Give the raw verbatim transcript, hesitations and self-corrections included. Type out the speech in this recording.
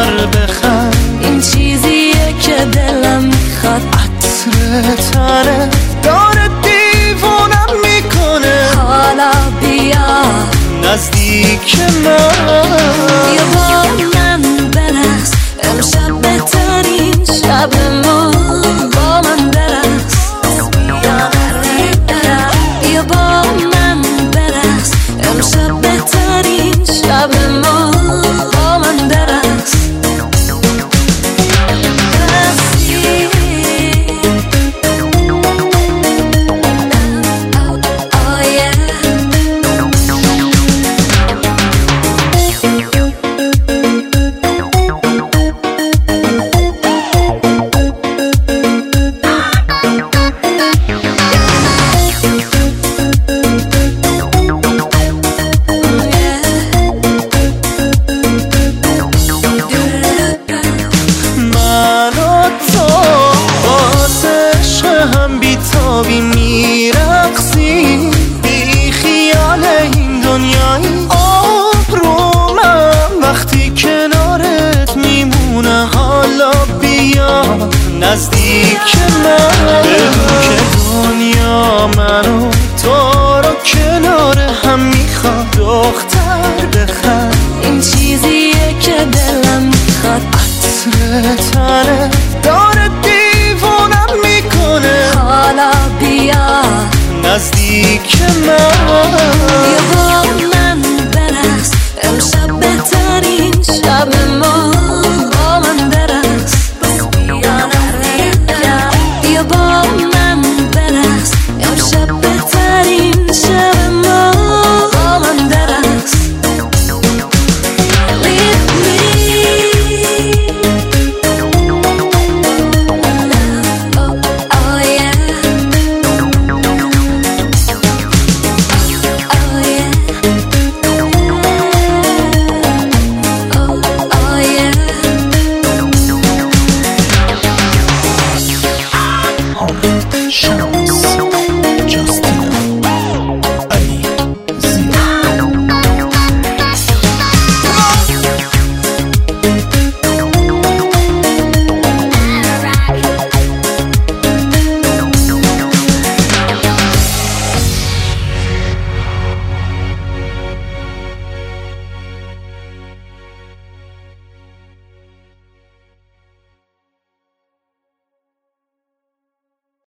دختر بخند، این چیزیه که دلم میخواد. عطر تنه داره دیوونم میکنه، حالا بیا نزدیک من، بیا با من برقص، امشب بهترین شب ما. با من برقص، بیا با من برقص، امشب بهترین شب ما. با من برقص بیتابی میرقصی، بی خیال این دنیایی. آبرومم وقتی کنارت میمونه، حالا بیا نزدیک من، بگو که دنیا منو تو رو کنار هم میخواد. دختر بخند، این چیزیه که دلم میخواد. عطر تنه داره دیوونم میکنه، حالا بیا نزدیک من، بیا با من